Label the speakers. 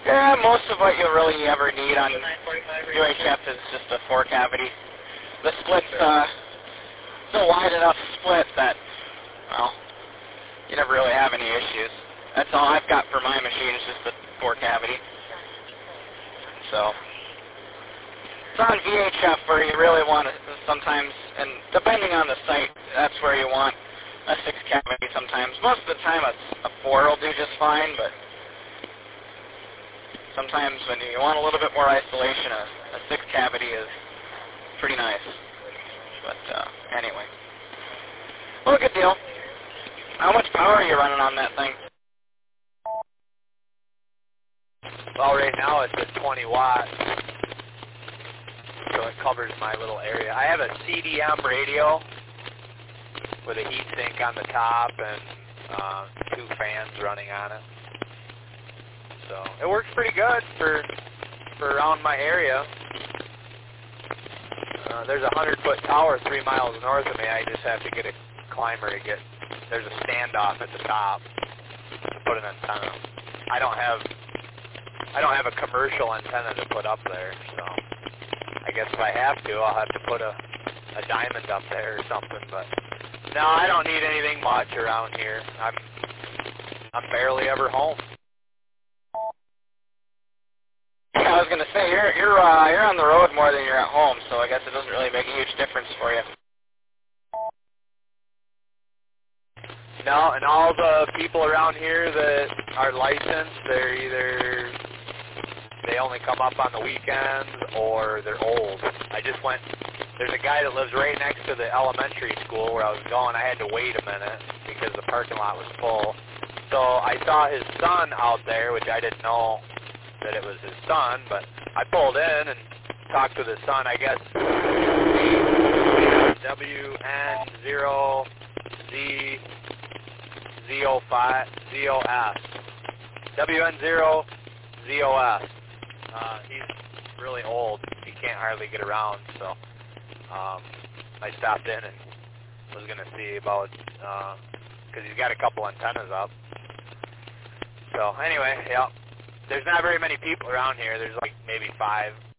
Speaker 1: Yeah, most of what you really ever need on UHF is just a 4-cavity. The split's so wide enough split that, well, you never really have any issues. That's all I've got for my machine is just the 4-cavity. So it's on VHF where you really want to sometimes, and depending on the site, that's where you want a 6-cavity sometimes. Most of the time a 4 will do just fine, but sometimes when you want a little bit more isolation, a 6-cavity is pretty nice. But anyway, well, good deal. How much power are you running on that thing?
Speaker 2: Well, right now it's at 20 watts, so it covers my little area. I have a CDM radio with a heat sink on the top and 2 fans running on it. So it works pretty good for around my area. There's a 100-foot tower 3 miles north of me. I just have to get a climber to get. There's a standoff at the top to put an antenna. I don't have a commercial antenna to put up there, so I guess if I have to, I'll have to put a diamond up there or something. But no, I don't need anything much around here. I'm barely ever home.
Speaker 1: Yeah, I was gonna say you're on the road more than you're at home, so I guess it doesn't really make a huge difference for you.
Speaker 2: No, and all the people around here that are licensed, they only come up on the weekends or they're old. There's a guy that lives right next to the elementary school where I was going. I had to wait a minute because the parking lot was full. So I saw his son out there, which I didn't know that it was his son, but I pulled in and talked with his son, I guess. WN0ZOS. WN0ZOS. He's really old. He can't hardly get around, so I stopped in and was going to see about, because he's got a couple antennas up. So anyway, yeah, there's not very many people around here. There's like maybe 5